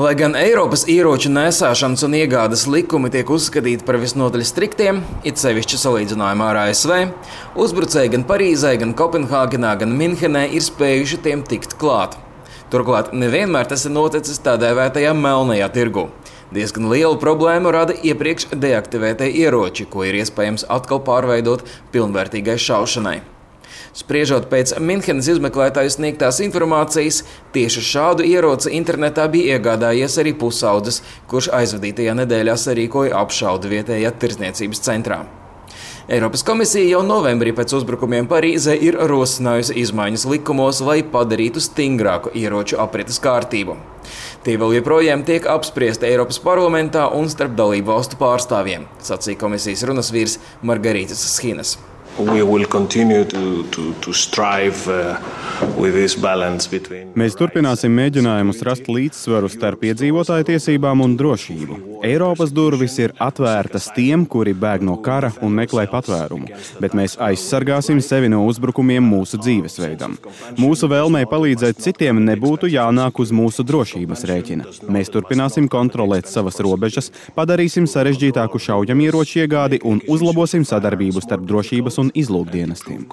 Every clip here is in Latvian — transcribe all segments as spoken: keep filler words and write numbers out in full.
Lai gan Eiropas ieroču nēsāšanas un iegādes likumi tiek uzskatīti par visnotaļ striktiem, it sevišķi salīdzinājumā ar A S V, uzbrucēji gan Parīzē, gan Kopenhāgenā, gan Minhenē ir spējuši tiem tikt klāt. Turklāt nevienmēr tas ir noticis tā dēvētajā melnajā tirgu. Diezgan lielu problēmu rada iepriekš deaktivētie ieroči, ko ir iespējams atkal pārveidot pilnvērtīgai šaušanai. Spriežot pēc Minhenes izmeklētāju sniegtās informācijas, tieši šādu ieroci internetā bija iegādājies arī pusaudzes, kurš aizvadītajā nedēļā sarīkoja apšaudi vietējā tirdzniecības centrā. Eiropas komisija jau novembrī pēc uzbrukumiem Parīzē ir rosinājusi izmaiņas likumos, lai padarītu stingrāku ieroču aprites kārtību. Tie vēl joprojām tiek apspriesti Eiropas parlamentā un starp dalību valstu pārstāvjiem, sacīja komisijas runasvīrs Margarītas Schinas. To, to, to strive, uh, between... Mēs turpināsim mēģinājumus rast līdzsvaru starp iedzīvotāju tiesībām un drošību. Eiropas durvis ir atvērtas tiem, kuri bēg no kara un meklē patvērumu, bet mēs aizsargāsim sevi no uzbrukumiem mūsu dzīvesveidam. Mūsu vēlmei palīdzēt citiem nebūtu jānāk uz mūsu drošības rēķina. Mēs turpināsim kontrolēt savas robežas, padarīsim sarežģītāku šaujamieroču iegādi un uzlabosim sadarbību starp drošības un izlūkdienestiem.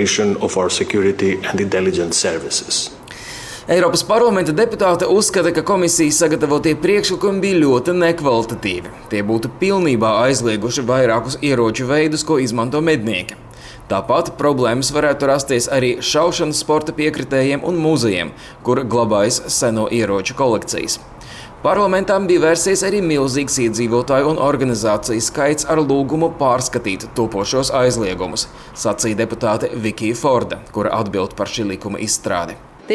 Eiropas parlamenta deputāte uzskata, ka komisijas sagatavotie priekšlikumi bija ļoti nekvalitatīvi. Tie būtu pilnībā aizlieguši vairākus ieroču veidus, ko izmanto mednieki. Tāpat problēmas varētu rasties arī šaušanas sporta piekritējiem un muzejiem, kur glabājas seno ieroču kolekcijas. Parlamentām bija vērsies arī milzīgs iedzīvotāju un organizāciju skaits ar lūgumu pārskatīt topošos aizliegumus, sacīja deputāte Vikija Forda, kura atbild par šī likuma izstrādi.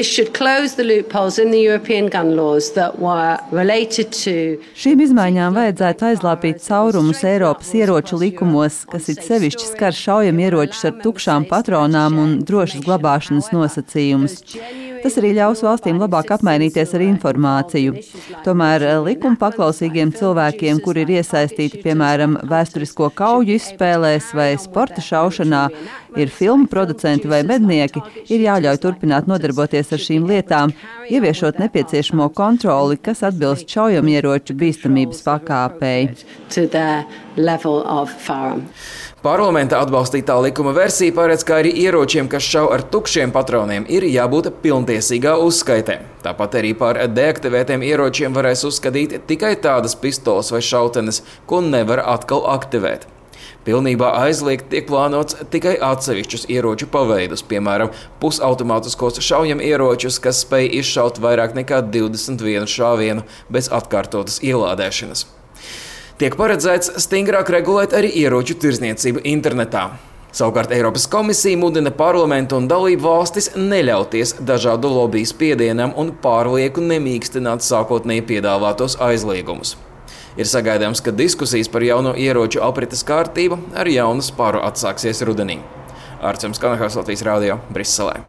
Šīm izmaiņām vajadzētu aizlāpīt caurumus Eiropas ieroču likumos, kas it sevišķi skar šaujamieročus ar tukšām patronām un drošas glabāšanas nosacījumus. Tas arī ļaus valstīm labāk apmainīties ar informāciju. Tomēr likuma paklausīgiem cilvēkiem, kuri ir iesaistīti, piemēram, vēsturisko kauju izspēlēs vai sporta šaušanā, ir filmu producenti vai mednieki, ir jāļauj turpināt nodarboties ar šīm lietām, ieviešot nepieciešamo kontroli, kas atbilst šaujamieroču bīstamības pakāpei. Parlamenta atbalstītā likuma versija paredz, ka arī ieročiem, kas šauj ar tukšiem patroniem, ir jābūt pilntiesīgā uzskaitē. Tāpat arī par deaktivētiem ieročiem varēs uzskatīt tikai tādas pistoles vai šautenes, ko nevar atkal aktivēt. Pilnībā aizliegt tiek plānots tikai atsevišķus ieroču paveidus, piemēram, pusautomātiskos šaujamieročus, kas spēj izšaut vairāk nekā divdesmit vienu šāvienu bez atkārtotas ielādēšanas. Tiek paredzēts stingrāk regulēt arī ieroču tirdzniecību internetā. Savukārt Eiropas komisija mudina parlamentu un dalību valstis neļauties dažādu lobiju spiedienam un pārlieku nemīkstināt sākotnēji piedāvātos aizliegumus. Ir sagaidāms, ka diskusijas par jauno ieroču aprites kārtību ar jaunu spāru atsāksies rudenī. Arčuns Kanahārs, Latvijas radio, Briselē.